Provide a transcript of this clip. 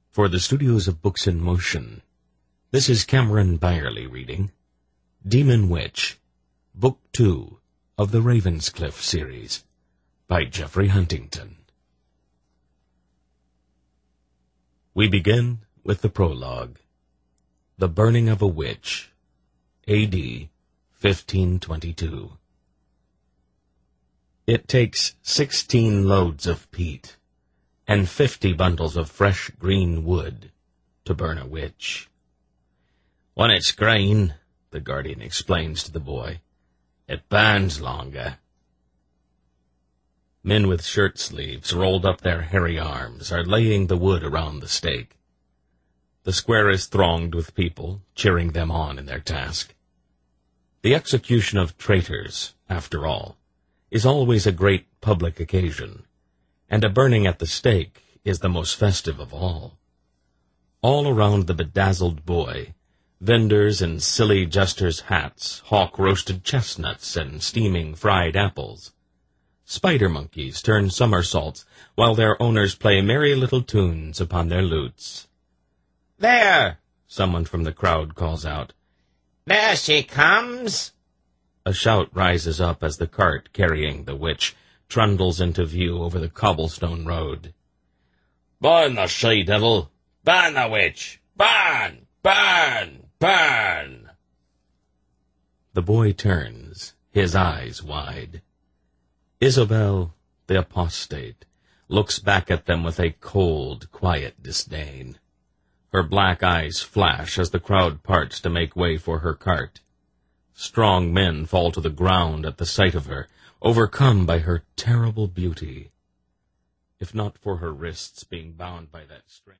For the Studios of Books in Motion, this is Cameron Byerly reading Demon Witch, Book 2 of the Ravenscliff series, by Geoffrey Huntington. We begin with the prologue. The Burning of a Witch, A.D. 1522. It takes 16 loads of peat and 50 bundles of fresh green wood to burn a witch. When it's green, the guardian explains to the boy, it burns longer. Men with shirt sleeves rolled up their hairy arms are laying the wood around the stake. The square is thronged with people, cheering them on in their task. The execution of traitors, after all, is always a great public occasion, and a burning at the stake is the most festive of all. All around the bedazzled boy, vendors in silly jesters' hats hawk roasted chestnuts and steaming fried apples. Spider monkeys turn somersaults while their owners play merry little tunes upon their lutes. "There!" someone from the crowd calls out. "There she comes!" A shout rises up as the cart carrying the witch trundles into view over the cobblestone road. "Burn the she-devil! Burn the witch! Burn! Burn! Burn!" The boy turns, his eyes wide. Isabel, the apostate, looks back at them with a cold, quiet disdain. Her black eyes flash as the crowd parts to make way for her cart. Strong men fall to the ground at the sight of her, overcome by her terrible beauty. If not for her wrists being bound by that string...